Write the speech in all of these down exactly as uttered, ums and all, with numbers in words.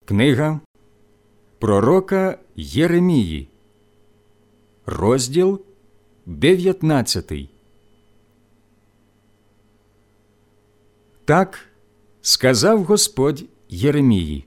Книга пророка Єремії, розділ дев'ятнадцятий. Так сказав Господь Єремії: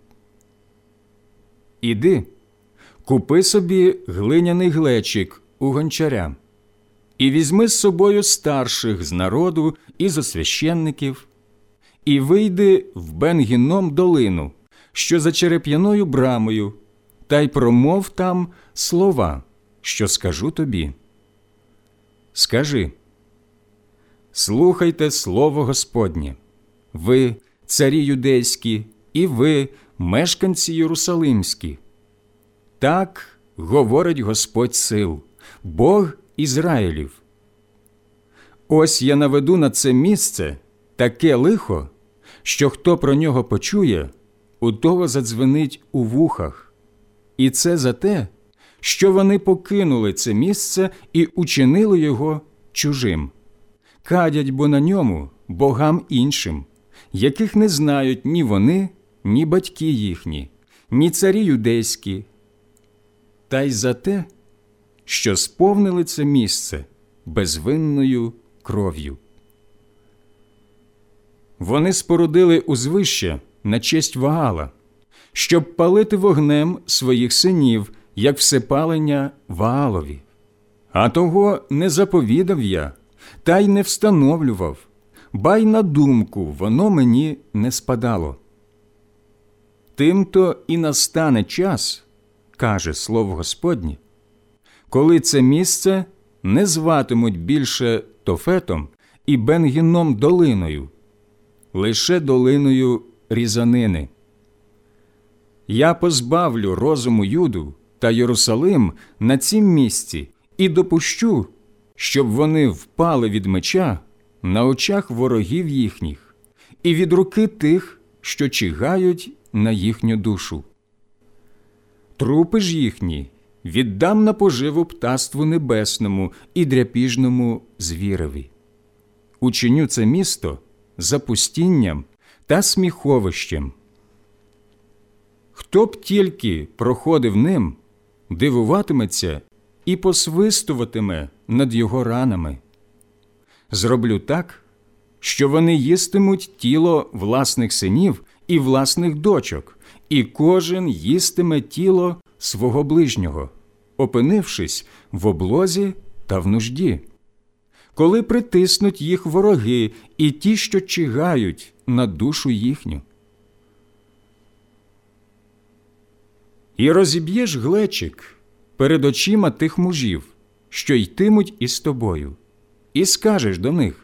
«Іди, купи собі глиняний глечик у гончаря, і візьми з собою старших з народу і зо священників, і вийди в Бен-Гінном долину, що за череп'яною брамою, та й промов там слова, що скажу тобі. Скажи: слухайте слово Господнє, ви, царі юдейські, і ви, мешканці єрусалимські. Так говорить Господь сил, Бог Ізраїлів. Ось я наведу на це місце таке лихо, що хто про нього почує, у того задзвенить у вухах. І це за те, що вони покинули це місце і учинили його чужим. Кадять бо на ньому богам іншим, яких не знають ні вони, ні батьки їхні, ні царі юдейські. Та й за те, що сповнили це місце безвинною кров'ю. Вони спорудили узвище на честь Ваала, щоб палити вогнем своїх синів, як всепалення Ваалові. А того не заповідав я, та й не встановлював, ба й на думку воно мені не спадало. Тим-то і настане час, каже слово Господнє, коли це місце не зватимуть більше Тофетом і Бен-Гінном долиною, лише долиною різанини. Я позбавлю розуму Юду та Єрусалим на цім місці і допущу, щоб вони впали від меча на очах ворогів їхніх і від руки тих, що чигають на їхню душу. Трупи ж їхні віддам на поживу птаству небесному і дряпіжному звірові. Учиню це місто запустінням та сміховищем. Хто б тільки проходив ним, дивуватиметься і посвистуватиме над його ранами. Зроблю так, що вони їстимуть тіло власних синів і власних дочок, і кожен їстиме тіло свого ближнього, опинившись в облозі та в нужді. Коли притиснуть їх вороги і ті, що чигають на душу їхню. І розіб'єш глечик перед очима тих мужів, що йтимуть із тобою, і скажеш до них: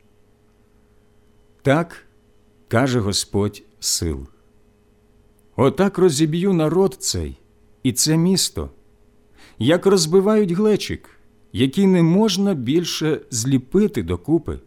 так каже Господь сил. Отак розіб'ю народ цей і це місто, як розбивають глечик, який не можна більше зліпити докупи.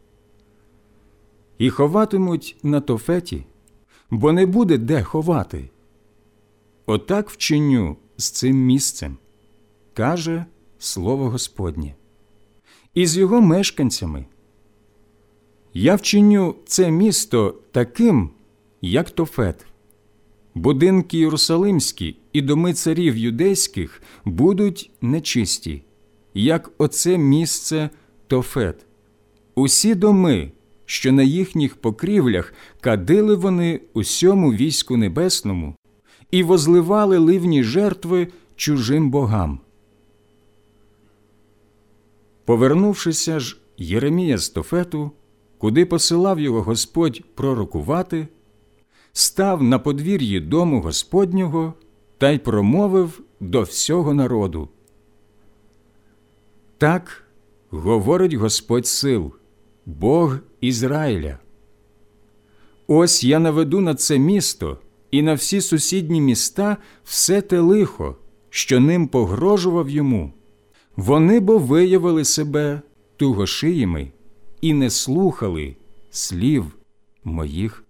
І ховатимуть на Тофеті, бо не буде де ховати. Отак вчиню з цим місцем, каже слово Господнє, і з його мешканцями. Я вчиню це місто таким, як Тофет. Будинки єрусалимські і доми царів юдейських будуть нечисті, як оце місце Тофет. Усі доми, що на їхніх покрівлях кадили вони усьому війську небесному і возливали ливні жертви чужим богам. Повернувшися ж Єремія з Тофету, куди посилав його Господь пророкувати, став на подвір'ї дому Господнього та й промовив до всього народу: так говорить Господь сил, Бог Ізраїля. Ось я наведу на це місто і на всі сусідні міста все те лихо, що ним погрожував йому. Вони бо виявили себе тугошиїми і не слухали слів моїх.